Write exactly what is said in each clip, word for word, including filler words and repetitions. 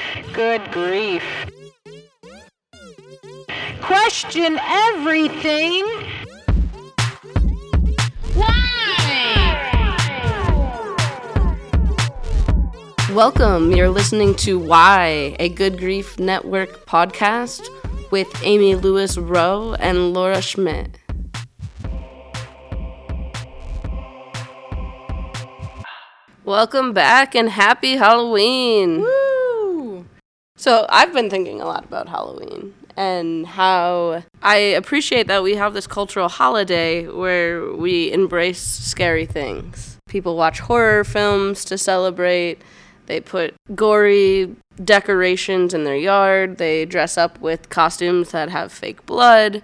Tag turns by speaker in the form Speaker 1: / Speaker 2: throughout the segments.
Speaker 1: Good grief. Question everything.
Speaker 2: Welcome. You're listening to Why, a Good Grief Network podcast with Amy Lewis Rowe and Laura Schmidt. Welcome back and happy Halloween.
Speaker 3: Woo!
Speaker 2: So I've been thinking a lot about Halloween and how I appreciate that we have this cultural holiday where we embrace scary things. People watch horror films to celebrate. They put gory decorations in their yard. They dress up with costumes that have fake blood.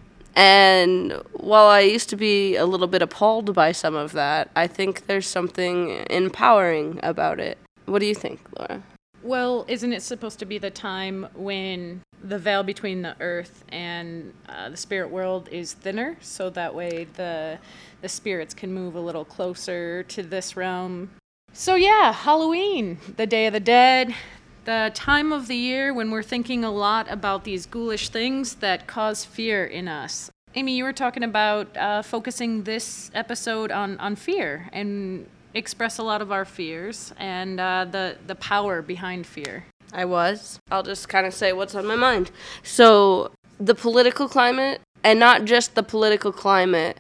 Speaker 2: And while I used to be a little bit appalled by some of that, I think there's something empowering about it. What do you think, Laura?
Speaker 3: Well, isn't it supposed to be the time when the veil between the earth and uh, the spirit world is thinner, so that way the the spirits can move a little closer to this realm? So yeah, Halloween, the Day of the Dead, the time of the year when we're thinking a lot about these ghoulish things that cause fear in us. Amy, you were talking about uh, focusing this episode on, on fear and express a lot of our fears and uh, the, the power behind fear.
Speaker 2: I was. I'll just kind of say what's on my mind. So the political climate, and not just the political climate,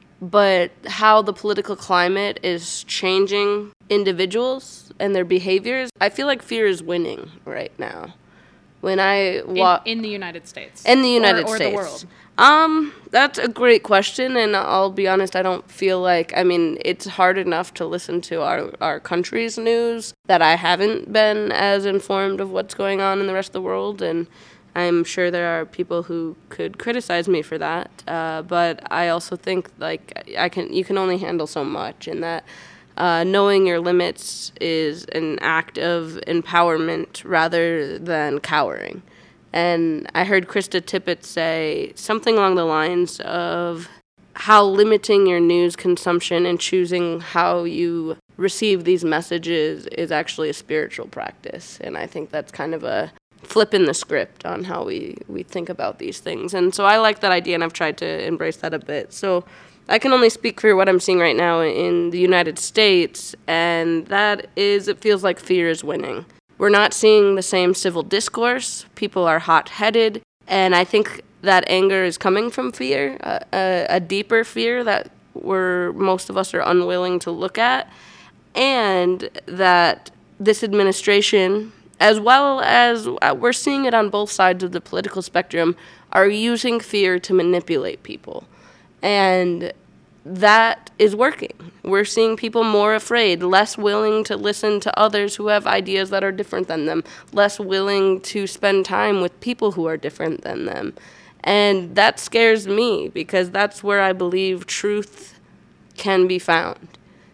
Speaker 2: but how the political climate is changing individuals and their behaviors. I feel like fear is winning right now. When I walk
Speaker 3: in, in the United States,
Speaker 2: in the United
Speaker 3: or, or
Speaker 2: States,
Speaker 3: the world.
Speaker 2: Um, that's a great question, and I'll be honest, I don't feel like. I mean, it's hard enough to listen to our our country's news that I haven't been as informed of what's going on in the rest of the world, and I'm sure there are people who could criticize me for that, uh, but I also think like I can you can only handle so much, and that uh, knowing your limits is an act of empowerment rather than cowering. And I heard Krista Tippett say something along the lines of how limiting your news consumption and choosing how you receive these messages is actually a spiritual practice, and I think that's kind of a flip in the script on how we, we think about these things. And so I like that idea, and I've tried to embrace that a bit. So I can only speak for what I'm seeing right now in the United States, and that is, it feels like fear is winning. We're not seeing the same civil discourse. People are hot-headed, and I think that anger is coming from fear, uh, a, a deeper fear that we're, most of us are unwilling to look at, and that this administration, as well as uh, we're seeing it on both sides of the political spectrum, are using fear to manipulate people. And that is working. We're seeing people more afraid, less willing to listen to others who have ideas that are different than them, less willing to spend time with people who are different than them. And that scares me because that's where I believe truth can be found.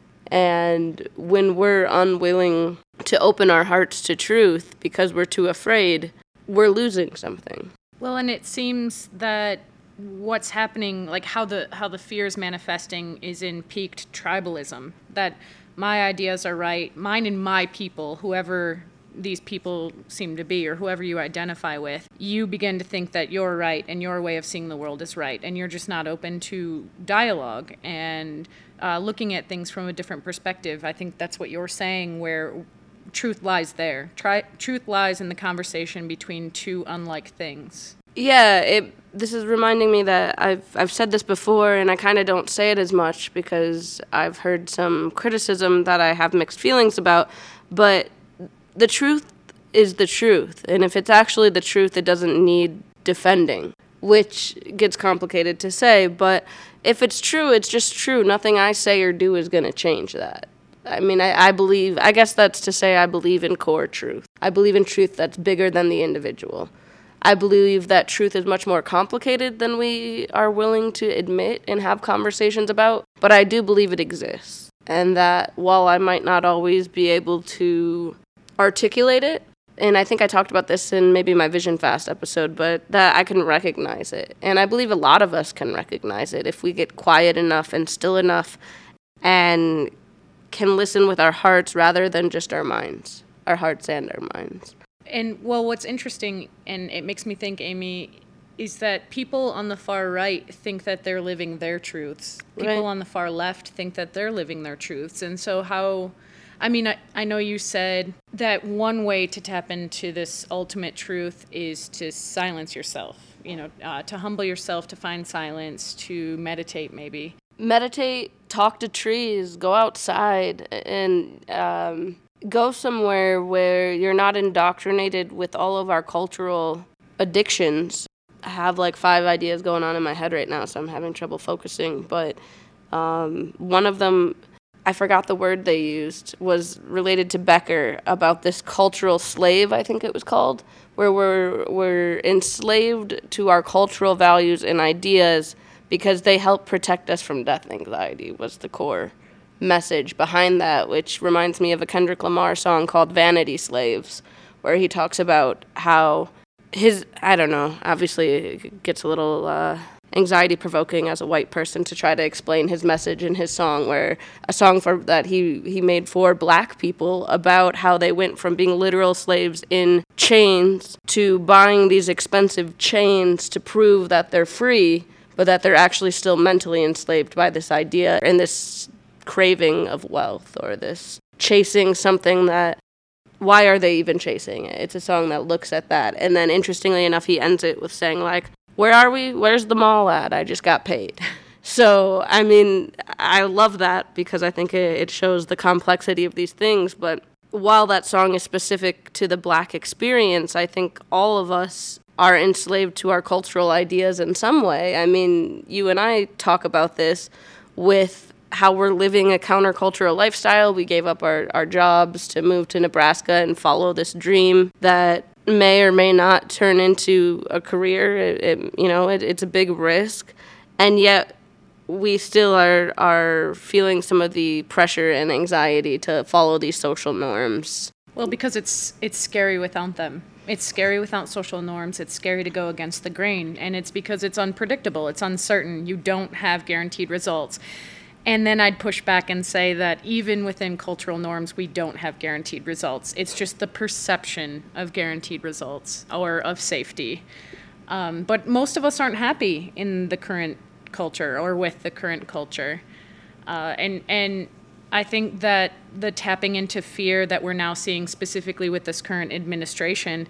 Speaker 2: And when we're unwilling to open our hearts to truth because we're too afraid, we're losing something.
Speaker 3: Well, and it seems that what's happening, like how the how the fear is manifesting is in peaked tribalism, that my ideas are right, mine and my people, whoever these people seem to be or whoever you identify with, you begin to think that you're right and your way of seeing the world is right, and you're just not open to dialogue and uh, looking at things from a different perspective. I think that's what you're saying, where truth lies there. Try, truth lies in the conversation between two unlike things.
Speaker 2: Yeah, it. This is reminding me that I've I've said this before, and I kind of don't say it as much because I've heard some criticism that I have mixed feelings about. But the truth is the truth, and if it's actually the truth, it doesn't need defending, which gets complicated to say. But if it's true, it's just true. Nothing I say or do is going to change that. I mean, I, I believe. I guess that's to say I believe in core truth. I believe in truth that's bigger than the individual. I believe that truth is much more complicated than we are willing to admit and have conversations about, but I do believe it exists. And that while I might not always be able to articulate it, and I think I talked about this in maybe my Vision Fast episode, but that I can recognize it. And I believe a lot of us can recognize it if we get quiet enough and still enough and can listen with our hearts rather than just our minds, our hearts and our minds.
Speaker 3: And, well, what's interesting, and it makes me think, Amy, is that people on the far right think that they're living their truths. People
Speaker 2: Right.
Speaker 3: on the far left think that they're living their truths. And so how, I mean, I, I know you said that one way to tap into this ultimate truth is to silence yourself, you know, uh, to humble yourself, to find silence, to meditate maybe.
Speaker 2: Meditate, talk to trees, go outside, and um, go somewhere where you're not indoctrinated with all of our cultural addictions. I have like five ideas going on in my head right now, so I'm having trouble focusing. But um, one of them, I forgot the word they used, was related to Becker about this cultural slave, I think it was called, where we're, we're enslaved to our cultural values and ideas because they help protect us from death anxiety, was the core message behind that, which reminds me of a Kendrick Lamar song called Vanity Slaves, where he talks about how his, I don't know, obviously it gets a little uh, anxiety-provoking as a white person to try to explain his message in his song, where a song for that he, he made for black people about how they went from being literal slaves in chains to buying these expensive chains to prove that they're free, but that they're actually still mentally enslaved by this idea and this craving of wealth, or this chasing something that, why are they even chasing it? It's a song that looks at that. And then interestingly enough, he ends it with saying like, where are we? Where's the mall at? I just got paid. So, I mean, I love that because I think it shows the complexity of these things. But while that song is specific to the black experience, I think all of us are enslaved to our cultural ideas in some way. I mean, you and I talk about this with how we're living a countercultural lifestyle. We gave up our, our jobs to move to Nebraska and follow this dream that may or may not turn into a career. It, it, you know, it, it's a big risk. And yet we still are, are feeling some of the pressure and anxiety to follow these social norms.
Speaker 3: Well, because it's it's scary without them. It's scary without social norms. It's scary to go against the grain. And it's because it's unpredictable. It's uncertain. You don't have guaranteed results. And then I'd push back and say that even within cultural norms, we don't have guaranteed results. It's just the perception of guaranteed results or of safety. Um, but most of us aren't happy in the current culture or with the current culture. Uh, and and I think that the tapping into fear that we're now seeing specifically with this current administration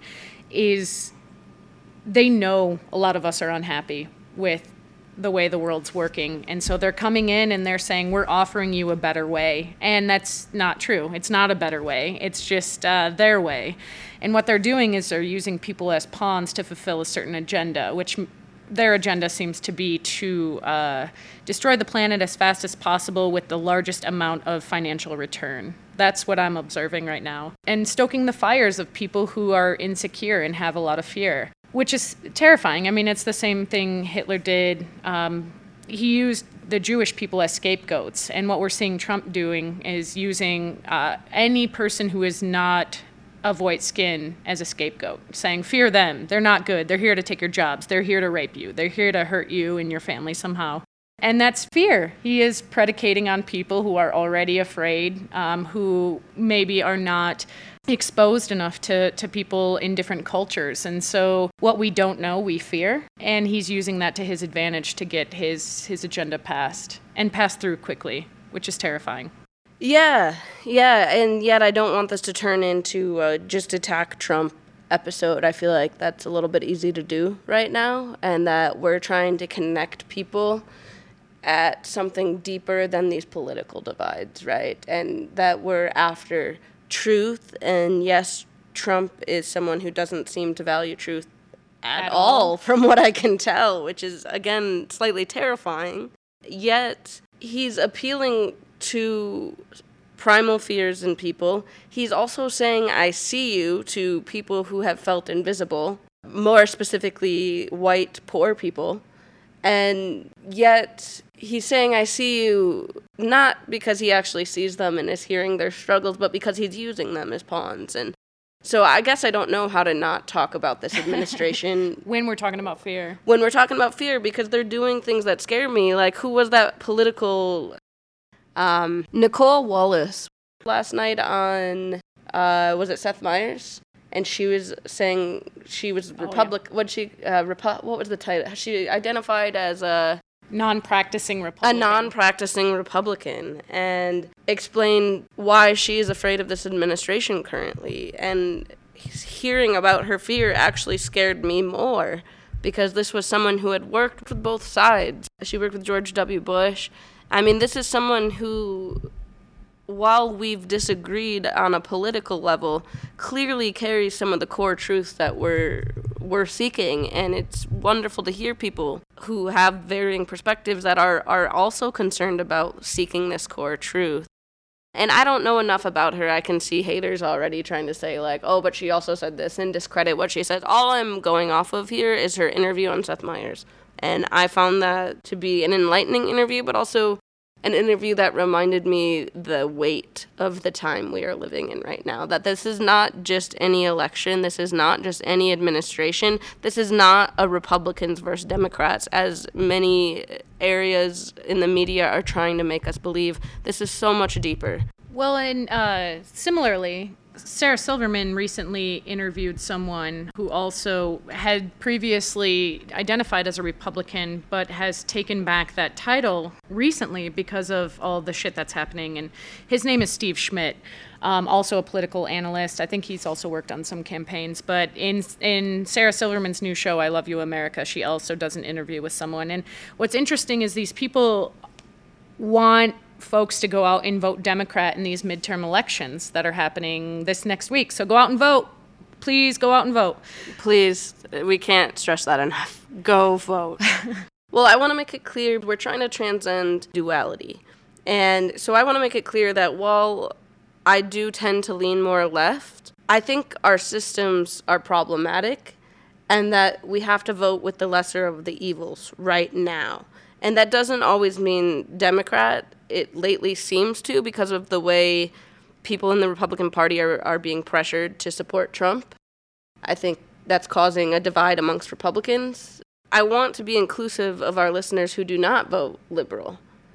Speaker 3: is they know a lot of us are unhappy with the way the world's working. And so they're coming in and they're saying, we're offering you a better way. And that's not true. It's not a better way. It's just uh, their way. And what they're doing is they're using people as pawns to fulfill a certain agenda, which m- their agenda seems to be to uh, destroy the planet as fast as possible with the largest amount of financial return. That's what I'm observing right now. And stoking the fires of people who are insecure and have a lot of fear, which is terrifying. I mean, it's the same thing Hitler did. Um, he used the Jewish people as scapegoats. And what we're seeing Trump doing is using uh, any person who is not of white skin as a scapegoat, saying, fear them. They're not good. They're here to take your jobs. They're here to rape you. They're here to hurt you and your family somehow. And that's fear. He is predicating on people who are already afraid, um, who maybe are not exposed enough to, to people in different cultures. And so what we don't know, we fear. And he's using that to his advantage to get his, his agenda passed and passed through quickly, which is terrifying.
Speaker 2: Yeah, yeah, and yet I don't want this to turn into uh, just attack Trump episode. I feel like that's a little bit easy to do right now, and that we're trying to connect people at something deeper than these political divides, right? And that we're after truth, and yes, Trump is someone who doesn't seem to value truth at,
Speaker 3: At
Speaker 2: all,
Speaker 3: all.
Speaker 2: from what I can tell, which is, again, slightly terrifying. Yet, he's appealing to primal fears in people. He's also saying, I see you, to people who have felt invisible, more specifically white, poor people. And yet he's saying, I see you, not because he actually sees them and is hearing their struggles, but because he's using them as pawns. And so I guess I don't know how to not talk about this administration
Speaker 3: When we're talking about fear.
Speaker 2: when we're talking about fear, because they're doing things that scare me. Like, who was that political... Um, Nicole Wallace last night on, uh, was it Seth Meyers? and she was saying she was Republic.
Speaker 3: Oh, yeah.
Speaker 2: What she uh, Repu- What was the title? She identified as a
Speaker 3: Non-practicing
Speaker 2: a
Speaker 3: Republican.
Speaker 2: non-practicing Republican, and explained why she is afraid of this administration currently. And hearing about her fear actually scared me more, because this was someone who had worked with both sides. She worked with George W. Bush. I mean, this is someone who, while we've disagreed on a political level, clearly carries some of the core truths that we're we're seeking. And it's wonderful to hear people who have varying perspectives that are, are also concerned about seeking this core truth. And I don't know enough about her. I can see haters already trying to say, like, oh, but she also said this, and discredit what she says. All I'm going off of here is her interview on Seth Meyers. And I found that to be an enlightening interview, but also an interview that reminded me the weight of the time we are living in right now. That this is not just any election. This is not just any administration. This is not a Republicans versus Democrats, as many areas in the media are trying to make us believe. This is so much deeper.
Speaker 3: Well, and uh, similarly, Sarah Silverman recently interviewed someone who also had previously identified as a Republican, but has taken back that title recently because of all the shit that's happening. And his name is Steve Schmidt, um, also a political analyst. I think he's also worked on some campaigns. But in in Sarah Silverman's new show, I Love You, America, she also does an interview with someone. And what's interesting is these people want folks to go out and vote Democrat in these midterm elections that are happening this next week. So go out and vote. Please go out and vote.
Speaker 2: Please, we can't stress that enough. Go vote. Well, I want to make it clear we're trying to transcend duality. And so I want to make it clear that while I do tend to lean more left, I think our systems are problematic, and that we have to vote with the lesser of the evils right now. And that doesn't always mean Democrat. It lately seems to, because of the way people in the Republican Party are, are being pressured to support Trump. I think that's causing a divide amongst Republicans. I want to be inclusive of our listeners who do not vote liberal.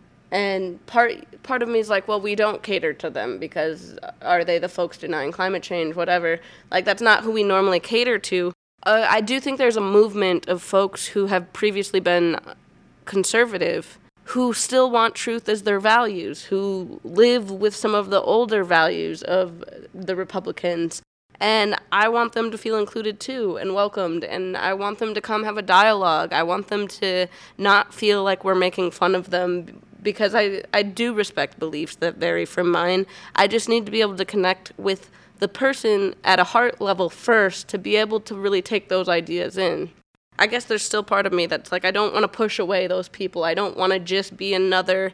Speaker 2: And part part of me is like, well, we don't cater to them because are they the folks denying climate change, whatever. Like, that's not who we normally cater to. Uh, I do think there's a movement of folks who have previously been conservative who still want truth as their values, who live with some of the older values of the Republicans. And I want them to feel included too and welcomed. And I want them to come have a dialogue. I want them to not feel like we're making fun of them, because I, I do respect beliefs that vary from mine. I just need to be able to connect with the person at a heart level first to be able to really take those ideas in. I guess there's still part of me that's like, I don't want to push away those people. I don't want to just be another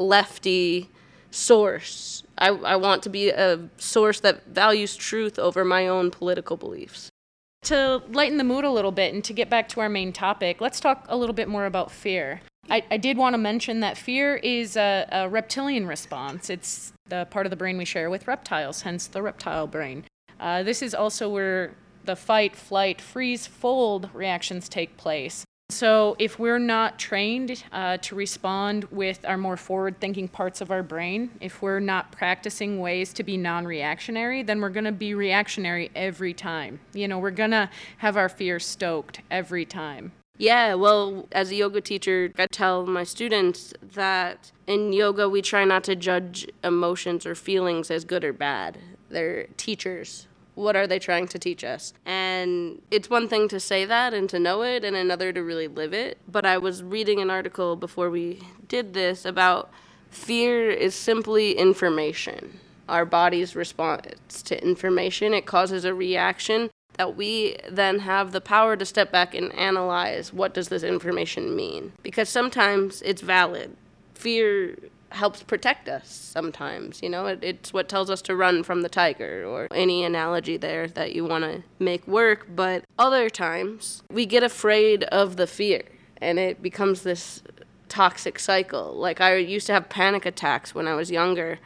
Speaker 2: lefty source. I, I want to be a source that values truth over my own political beliefs.
Speaker 3: To lighten the mood a little bit and to get back to our main topic, let's talk a little bit more about fear. I, I did want to mention that fear is a, a reptilian response. It's the part of the brain we share with reptiles, hence the reptile brain. Uh, this is also where the fight, flight, freeze, fold reactions take place. So if we're not trained uh, to respond with our more forward-thinking parts of our brain, if we're not practicing ways to be non-reactionary, then we're going to be reactionary every time. You know, we're going to have our fear stoked every time.
Speaker 2: Yeah, well, as a yoga teacher, I tell my students that in yoga we try not to judge emotions or feelings as good or bad. They're teachers. What are they trying to teach us? And it's one thing to say that and to know it, and another to really live it. But I was reading an article before we did this about fear is simply information. Our body's response to information, it causes a reaction that we then have the power to step back and analyze, what does this information mean? Because sometimes it's valid. Fear helps protect us sometimes, you know, it, it's what tells us to run from the tiger, or any analogy there that you want to make work. But other times we get afraid of the fear and it becomes this toxic cycle. Like, I used to have panic attacks when I was younger,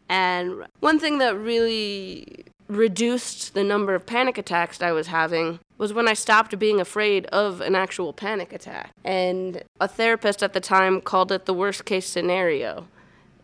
Speaker 2: and one thing that really reduced the number of panic attacks I was having was when I stopped being afraid of an actual panic attack. And a therapist at the time called it the worst case scenario.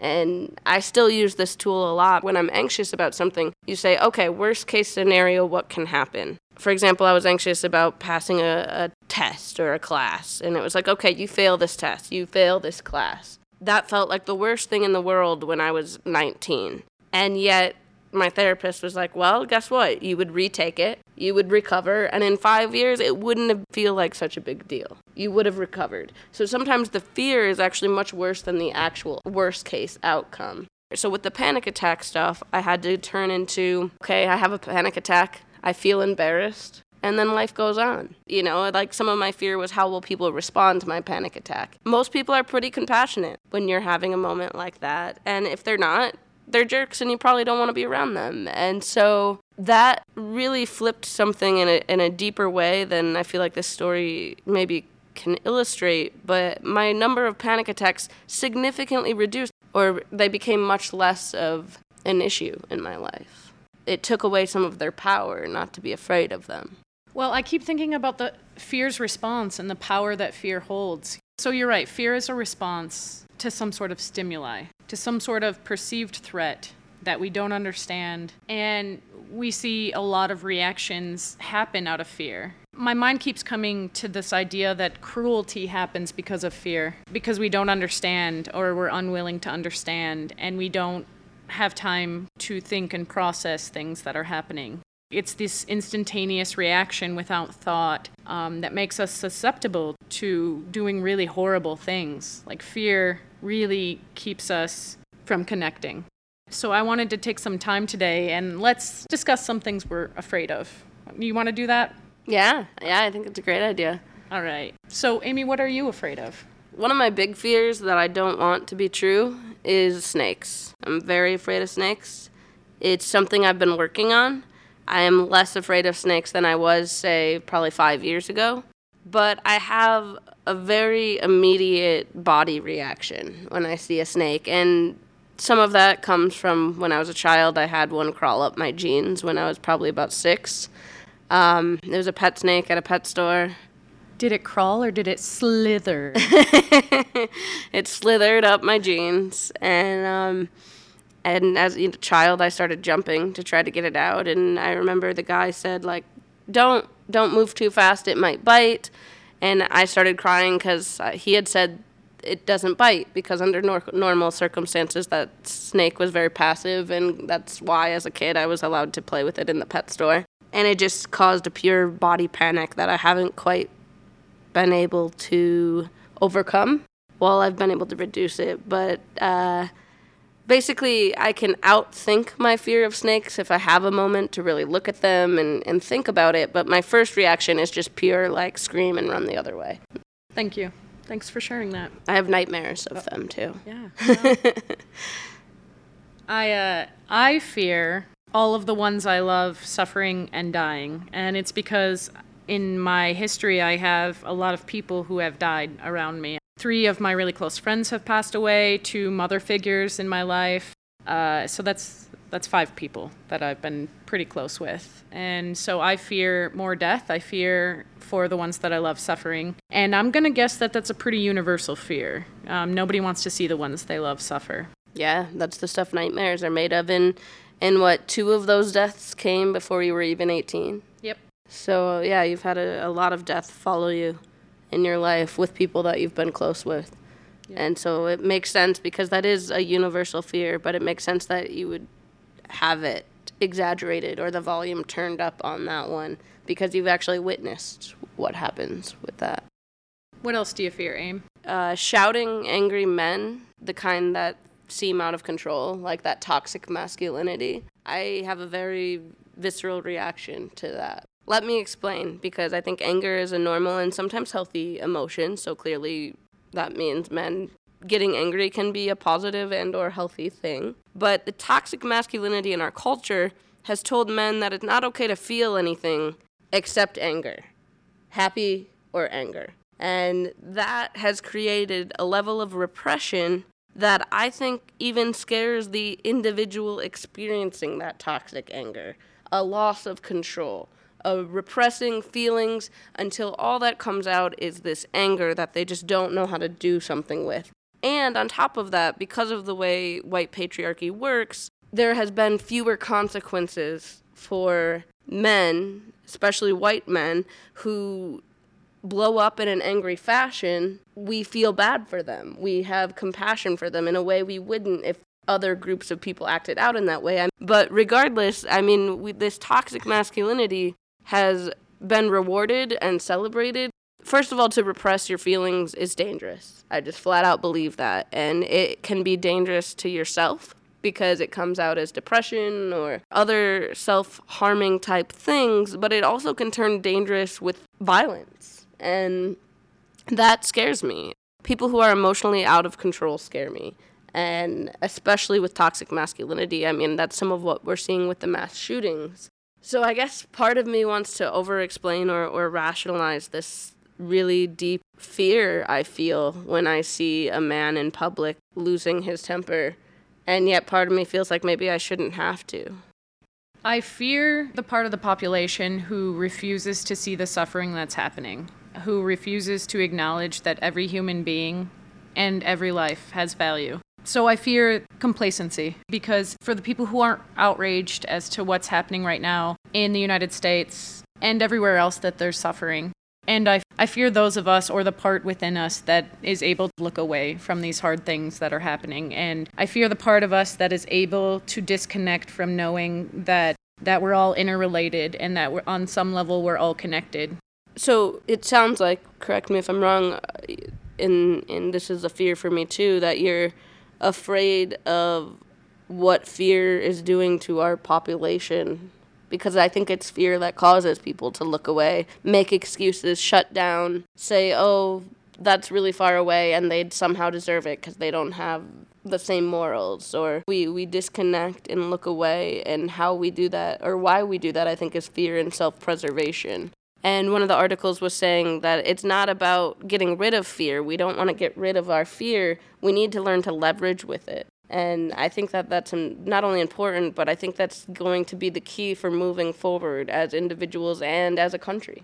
Speaker 2: And I still use this tool a lot. When I'm anxious about something, you say, okay, worst case scenario, what can happen? For example, I was anxious about passing a, a test or a class, and it was like, okay, you fail this test, you fail this class. That felt like the worst thing in the world when I was nineteen. And yet, my therapist was like, well, guess what? You would retake it, you would recover, and in five years, it wouldn't have feel like such a big deal. You would have recovered. So sometimes the fear is actually much worse than the actual worst case outcome. So with the panic attack stuff, I had to turn into, okay, I have a panic attack, I feel embarrassed, and then life goes on. You know, like some of my fear was how will people respond to my panic attack? Most people are pretty compassionate when you're having a moment like that, and if they're not, they're jerks and you probably don't want to be around them. And so that really flipped something in a in a deeper way than I feel like this story maybe can illustrate. But my number of panic attacks significantly reduced, or they became much less of an issue in my life. It took away some of their power not to be afraid of them.
Speaker 3: Well, I keep thinking about the fear's response and the power that fear holds. So you're right, fear is a response to some sort of stimuli, to some sort of perceived threat that we don't understand. And we see a lot of reactions happen out of fear. My mind keeps coming to this idea that cruelty happens because of fear, because we don't understand or we're unwilling to understand, and we don't have time to think and process things that are happening. It's this instantaneous reaction without thought um, that makes us susceptible to doing really horrible things. Like fear really keeps us from connecting. So I wanted to take some time today and let's discuss some things we're afraid of. You want to do that?
Speaker 2: Yeah, yeah, I think it's a great idea.
Speaker 3: All right. So Amy, what are you afraid of?
Speaker 2: One of my big fears that I don't want to be true is snakes. I'm very afraid of snakes. It's something I've been working on. I am less afraid of snakes than I was, say, probably five years ago. But I have a very immediate body reaction when I see a snake. And some of that comes from when I was a child. I had one crawl up my jeans when I was probably about six. Um, there was a pet snake at a pet store.
Speaker 3: Did it crawl or did it slither?
Speaker 2: It slithered up my jeans. And... Um, And as a child, I started jumping to try to get it out. And I remember the guy said, like, don't, don't move too fast, it might bite. And I started crying because he had said it doesn't bite because under nor- normal circumstances, that snake was very passive. And that's why, as a kid, I was allowed to play with it in the pet store. And it just caused a pure body panic that I haven't quite been able to overcome. Well, I've been able to reduce it, but... Uh, Basically, I can outthink my fear of snakes if I have a moment to really look at them and, and think about it, but my first reaction is just pure, like, scream and run the other way.
Speaker 3: Thank you. Thanks for sharing that.
Speaker 2: I have nightmares of them, too.
Speaker 3: Yeah. Well, I, uh, I fear all of the ones I love suffering and dying, and it's because in my history I have a lot of people who have died around me. Three of my really close friends have passed away, two mother figures in my life. Uh, so that's that's five people that I've been pretty close with. And so I fear more death. I fear for the ones that I love suffering. And I'm going to guess that that's a pretty universal fear. Um, nobody wants to see the ones they love suffer.
Speaker 2: Yeah, that's the stuff nightmares are made of. And, and what, two of those deaths came before you were even eighteen?
Speaker 3: Yep.
Speaker 2: So, yeah, you've had a, a lot of death follow you in your life with people that you've been close with. Yeah. And so it makes sense because that is a universal fear, but it makes sense that you would have it exaggerated or the volume turned up on that one because you've actually witnessed what happens with that.
Speaker 3: What else do you fear, Aim?
Speaker 2: Uh, shouting angry men, the kind that seem out of control, like that toxic masculinity. I have a very visceral reaction to that. Let me explain, because I think anger is a normal and sometimes healthy emotion, so clearly that means men getting angry can be a positive and or healthy thing. But the toxic masculinity in our culture has told men that it's not okay to feel anything except anger, happy or anger. And that has created a level of repression that I think even scares the individual experiencing that toxic anger, a loss of control. Of repressing feelings until all that comes out is this anger that they just don't know how to do something with. And on top of that, because of the way white patriarchy works, there has been fewer consequences for men, especially white men, who blow up in an angry fashion. We feel bad for them. We have compassion for them in a way we wouldn't if other groups of people acted out in that way. But regardless, I mean, we, this toxic masculinity has been rewarded and celebrated. First of all, to repress your feelings is dangerous. I just flat out believe that. And it can be dangerous to yourself because it comes out as depression or other self-harming type things, but it also can turn dangerous with violence. And that scares me. People who are emotionally out of control scare me. And especially with toxic masculinity, I mean, that's some of what we're seeing with the mass shootings. So I guess part of me wants to over-explain or, or rationalize this really deep fear I feel when I see a man in public losing his temper. And yet part of me feels like maybe I shouldn't have to.
Speaker 3: I fear the part of the population who refuses to see the suffering that's happening, who refuses to acknowledge that every human being and every life has value. So I fear complacency, because for the people who aren't outraged as to what's happening right now in the United States and everywhere else that they're suffering, and I, I fear those of us, or the part within us that is able to look away from these hard things that are happening. And I fear the part of us that is able to disconnect from knowing that, that we're all interrelated and that we're, on some level we're all connected.
Speaker 2: So it sounds like, correct me if I'm wrong, and, and this is a fear for me too, that you're afraid of what fear is doing to our population. Because I think it's fear that causes people to look away, make excuses, shut down, say, oh, that's really far away, and they'd somehow deserve it because they don't have the same morals. Or we, we disconnect and look away, and how we do that, or why we do that, I think is fear and self-preservation. And one of the articles was saying that it's not about getting rid of fear. We don't want to get rid of our fear. We need to learn to leverage with it. And I think that that's not only important, but I think that's going to be the key for moving forward as individuals and as a country.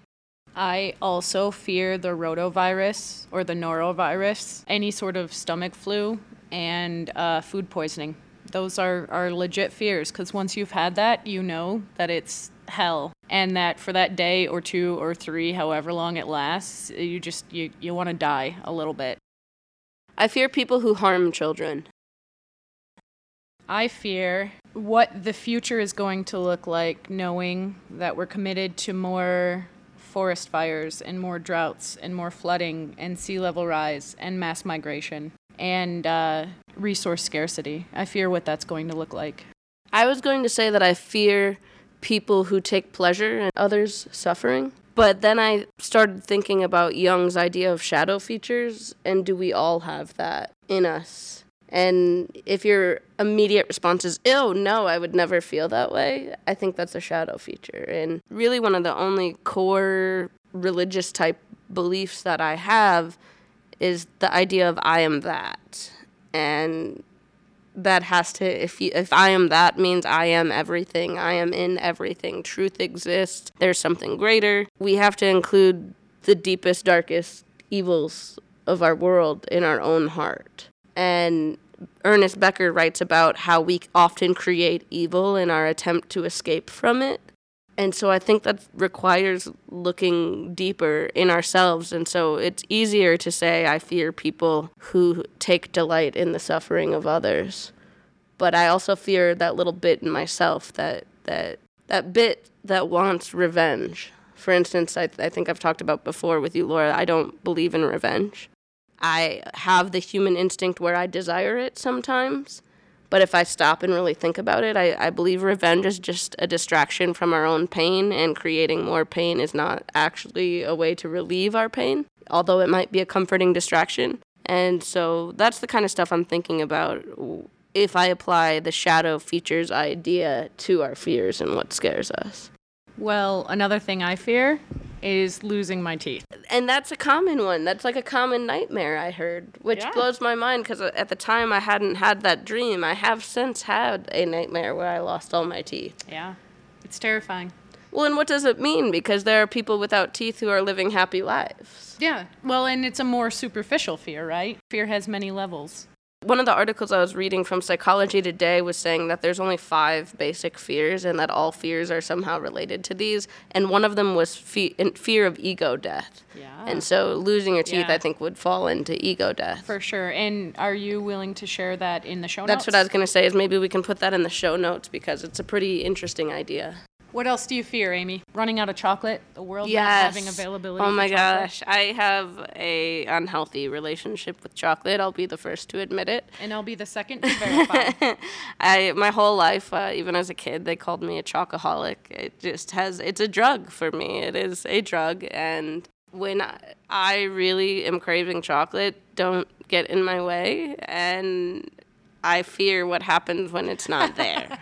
Speaker 3: I also fear the rotavirus or the norovirus, any sort of stomach flu, and uh, food poisoning. Those are, are legit fears, because once you've had that, you know that it's hell, and that for that day or two or three, however long it lasts, you just, you, you want to die a little bit.
Speaker 2: I fear people who harm children.
Speaker 3: I fear what the future is going to look like, knowing that we're committed to more forest fires and more droughts and more flooding and sea level rise and mass migration and uh, resource scarcity. I fear what that's going to look like.
Speaker 2: I was going to say that I fear people who take pleasure in others' suffering. But then I started thinking about Jung's idea of shadow features, and do we all have that in us? And if your immediate response is, ew, no, I would never feel that way, I think that's a shadow feature. And really one of the only core religious type beliefs that I have is the idea of I am that. And that has to, if you, if I am that means I am everything, I am in everything, truth exists, there's something greater. We have to include the deepest, darkest evils of our world in our own heart. And Ernest Becker writes about how we often create evil in our attempt to escape from it. And so I think that requires looking deeper in ourselves. And so it's easier to say I fear people who take delight in the suffering of others. But I also fear that little bit in myself, that that, that bit that wants revenge. For instance, I, th- I think I've talked about before with you, Laura, I don't believe in revenge. I have the human instinct where I desire it sometimes, but if I stop and really think about it, I, I believe revenge is just a distraction from our own pain, and creating more pain is not actually a way to relieve our pain, although it might be a comforting distraction. And so that's the kind of stuff I'm thinking about if I apply the shadow features idea to our fears and what scares us.
Speaker 3: Well, another thing I fear is losing my teeth.
Speaker 2: And that's a common one. That's like a common nightmare I heard, which
Speaker 3: Yeah.
Speaker 2: blows my mind because at the time I hadn't had that dream. I have since had a nightmare where I lost all my teeth.
Speaker 3: Yeah, it's terrifying.
Speaker 2: Well, and what does it mean? Because there are people without teeth who are living happy lives.
Speaker 3: Yeah. Well, and it's a more superficial fear, right? Fear has many levels.
Speaker 2: One of the articles I was reading from Psychology Today was saying that there's only five basic fears and that all fears are somehow related to these. And one of them was fe- fear of ego death.
Speaker 3: Yeah.
Speaker 2: And so losing your teeth,
Speaker 3: Yeah.
Speaker 2: I think, would fall into ego death.
Speaker 3: For sure. And are you willing to share that in the show notes?
Speaker 2: That's what I was going to say, is maybe we can put that in the show notes because it's a pretty interesting idea.
Speaker 3: What else do you fear, Amy? Running out of chocolate? The world
Speaker 2: Yes.
Speaker 3: not having availability
Speaker 2: Oh
Speaker 3: for
Speaker 2: my
Speaker 3: chocolate?
Speaker 2: gosh. I have a unhealthy relationship with chocolate. I'll be the first to admit it.
Speaker 3: And I'll be the second to verify.
Speaker 2: I my whole life, uh, even as a kid, they called me a chocoholic. It just has, it's a drug for me. It is a drug. And when I, I really am craving chocolate, don't get in my way. And I fear what happens when it's not there.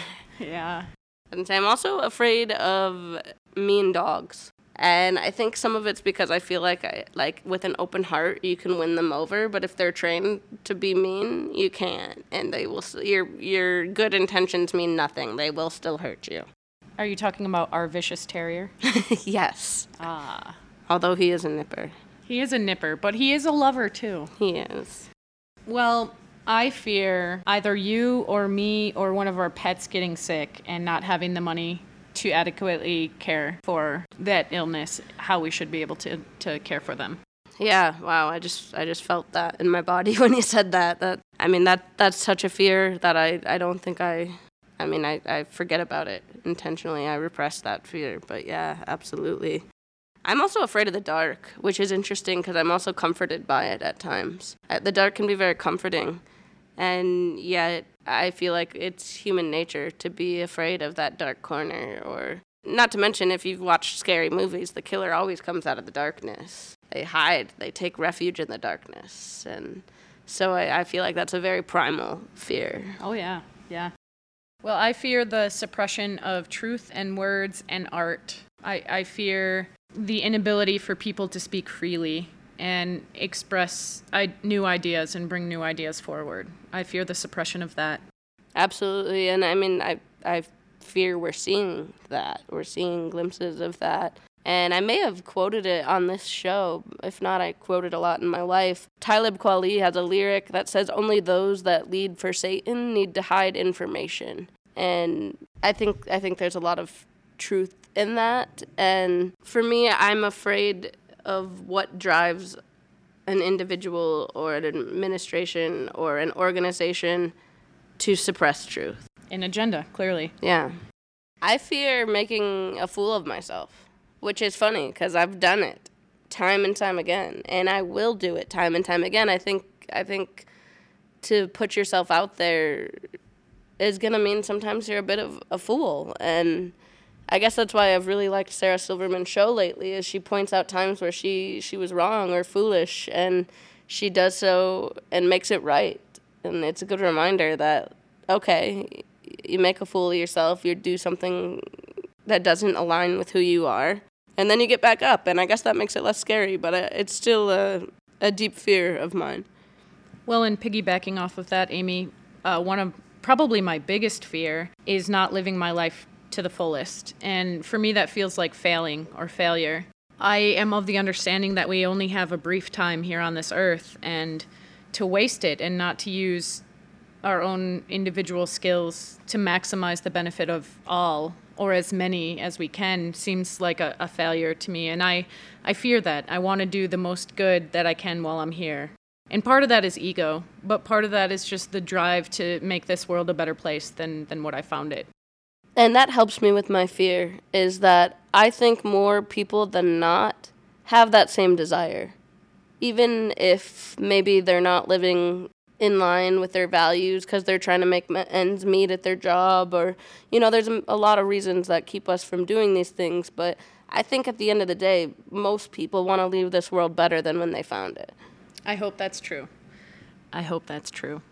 Speaker 3: Yeah.
Speaker 2: And I'm also afraid of mean dogs. And I think some of it's because I feel like I, like with an open heart, you can win them over. But if they're trained to be mean, you can't. And they will, s- your, your good intentions mean nothing. They will still hurt you.
Speaker 3: Are you talking about our vicious terrier?
Speaker 2: Yes.
Speaker 3: Ah.
Speaker 2: Although he is a nipper.
Speaker 3: He is a nipper, but he is a lover too.
Speaker 2: He is.
Speaker 3: Well, I fear either you or me or one of our pets getting sick and not having the money to adequately care for that illness, how we should be able to, to care for them.
Speaker 2: Yeah, wow, I just I just felt that in my body when you said that. That I mean that that's such a fear that I, I don't think I I mean I, I forget about it intentionally. I repress that fear. But yeah, absolutely. I'm also afraid of the dark, which is interesting because I'm also comforted by it at times. Uh, The dark can be very comforting. And yet, I feel like it's human nature to be afraid of that dark corner. Or, not to mention, if you've watched scary movies, the killer always comes out of the darkness. They hide, they take refuge in the darkness. And so I, I feel like that's a very primal fear.
Speaker 3: Oh, yeah, yeah. Well, I fear the suppression of truth and words and art. I, I fear the inability for people to speak freely and express I- new ideas and bring new ideas forward. I fear the suppression of that.
Speaker 2: Absolutely, and I mean, I I fear we're seeing that. We're seeing glimpses of that. And I may have quoted it on this show. If not, I quoted a lot in my life. Talib Kweli has a lyric that says, "Only those that lead for Satan need to hide information." And I think I think there's a lot of truth in that. And for me, I'm afraid of what drives an individual or an administration or an organization to suppress truth.
Speaker 3: An agenda, clearly.
Speaker 2: Yeah. I fear making a fool of myself, which is funny because I've done it time and time again, and I will do it time and time again. I think I think to put yourself out there is going to mean sometimes you're a bit of a fool, and I guess that's why I've really liked Sarah Silverman's show lately, is she points out times where she, she was wrong or foolish, and she does so and makes it right. And it's a good reminder that, okay, you make a fool of yourself, you do something that doesn't align with who you are, and then you get back up, and I guess that makes it less scary, but it's still a, a deep fear of mine.
Speaker 3: Well, and piggybacking off of that, Amy, uh, one of probably my biggest fear is not living my life to the fullest. And for me, that feels like failing or failure. I am of the understanding that we only have a brief time here on this earth, and to waste it and not to use our own individual skills to maximize the benefit of all, or as many as we can, seems like a, a failure to me. And I, I fear that. I want to do the most good that I can while I'm here. And part of that is ego, but part of that is just the drive to make this world a better place than, than what I found it.
Speaker 2: And that helps me with my fear, is that I think more people than not have that same desire. Even if maybe they're not living in line with their values because they're trying to make ends meet at their job, or, you know, there's a lot of reasons that keep us from doing these things. But I think at the end of the day, most people want to leave this world better than when they found it.
Speaker 3: I hope that's true. I hope that's true.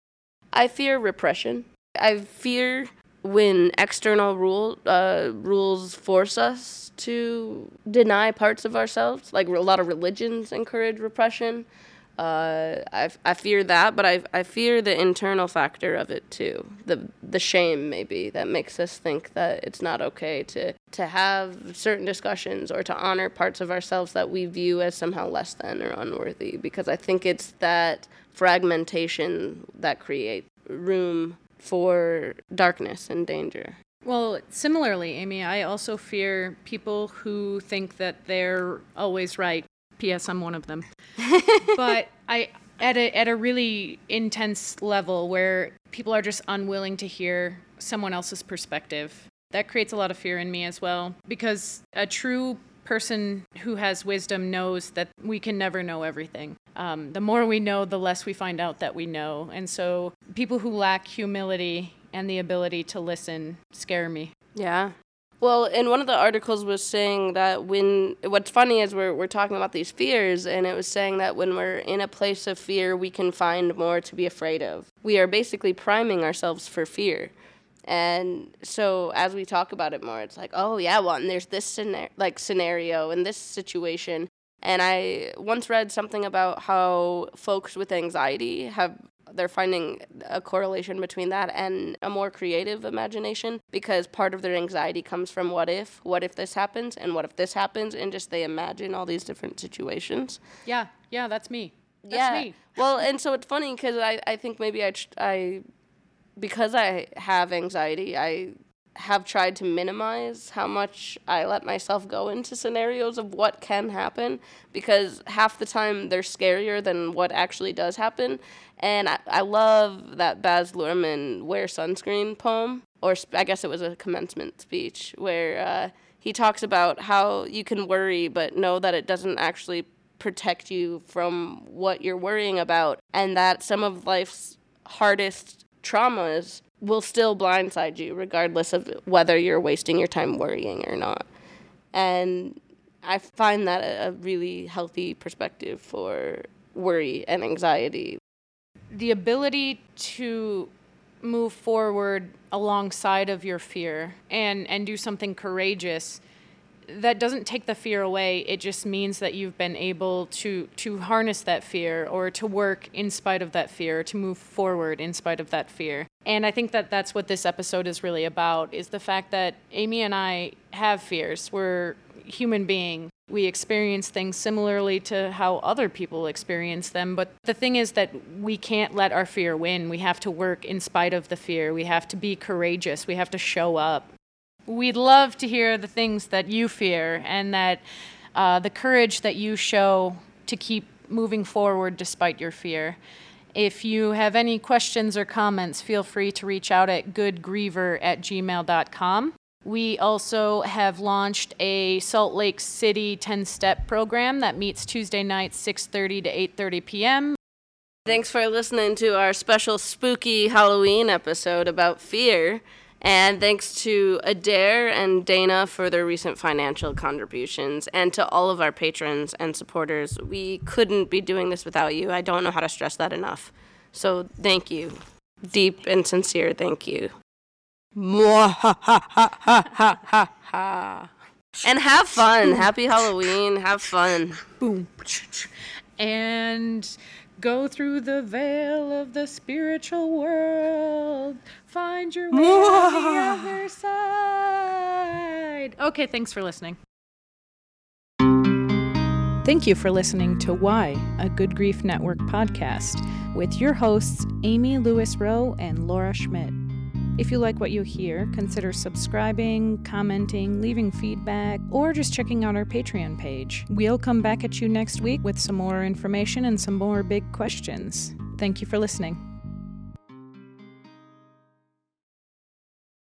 Speaker 2: I fear repression. I fear when external rule uh, rules force us to deny parts of ourselves. Like a lot of religions encourage repression Uh, I, I fear that, but I I fear the internal factor of it too. The the shame maybe that makes us think that it's not okay to to have certain discussions or to honor parts of ourselves that we view as somehow less than or unworthy. Because I think it's that fragmentation that creates room for darkness and danger.
Speaker 3: Well, similarly, Amy, I also fear people who think that they're always right. P S. I'm one of them. But I, at a at a really intense level where people are just unwilling to hear someone else's perspective. That creates a lot of fear in me as well, because a true person who has wisdom knows that we can never know everything. Um, the more we know, the less we find out that we know. And so people who lack humility and the ability to listen scare me.
Speaker 2: Yeah. Well, and one of the articles was saying that when, what's funny is we're we're talking about these fears, and it was saying that when we're in a place of fear, we can find more to be afraid of. We are basically priming ourselves for fear. And so as we talk about it more, it's like, oh, yeah, well, and there's this scena- like scenario and this situation. And I once read something about how folks with anxiety have, they're finding a correlation between that and a more creative imagination, because part of their anxiety comes from what if, what if this happens, and what if this happens, and just they imagine all these different situations.
Speaker 3: Yeah, yeah, that's me. That's
Speaker 2: yeah.
Speaker 3: me.
Speaker 2: Well, and so it's funny because I, I think maybe I, I, because I have anxiety, I have tried to minimize how much I let myself go into scenarios of what can happen, because half the time they're scarier than what actually does happen. And I, I love that Baz Luhrmann Wear Sunscreen poem, or sp- I guess it was a commencement speech, where uh, he talks about how you can worry but know that it doesn't actually protect you from what you're worrying about, and that some of life's hardest traumas will still blindside you regardless of whether you're wasting your time worrying or not. And I find that a, a really healthy perspective for worry and anxiety.
Speaker 3: The ability to move forward alongside of your fear and, and do something courageous, that doesn't take the fear away. It just means that you've been able to to harness that fear, or to work in spite of that fear, to move forward in spite of that fear. And I think that that's what this episode is really about, is the fact that Amy and I have fears. We're human beings. We experience things similarly to how other people experience them. But the thing is that we can't let our fear win. We have to work in spite of the fear. We have to be courageous. We have to show up. We'd love to hear the things that you fear, and that uh, the courage that you show to keep moving forward despite your fear. If you have any questions or comments, feel free to reach out at goodgriever at gmail dot com. We also have launched a Salt Lake City ten-step program that meets Tuesday nights, six thirty to eight thirty p.m.
Speaker 2: Thanks for listening to our special spooky Halloween episode about fear. And thanks to Adair and Dana for their recent financial contributions, and to all of our patrons and supporters. We couldn't be doing this without you. I don't know how to stress that enough. So thank you. Deep and sincere thank you. And have fun. Happy Halloween. Have fun.
Speaker 3: Boom. And go through the veil of the spiritual world. Find your way on the other side. Okay, thanks for listening. Thank you for listening to Why, a Good Grief Network podcast, with your hosts, Amy Lewis Rowe and Laura Schmidt. If you like what you hear, consider subscribing, commenting, leaving feedback, or just checking out our Patreon page. We'll come back at you next week with some more information and some more big questions. Thank you for listening.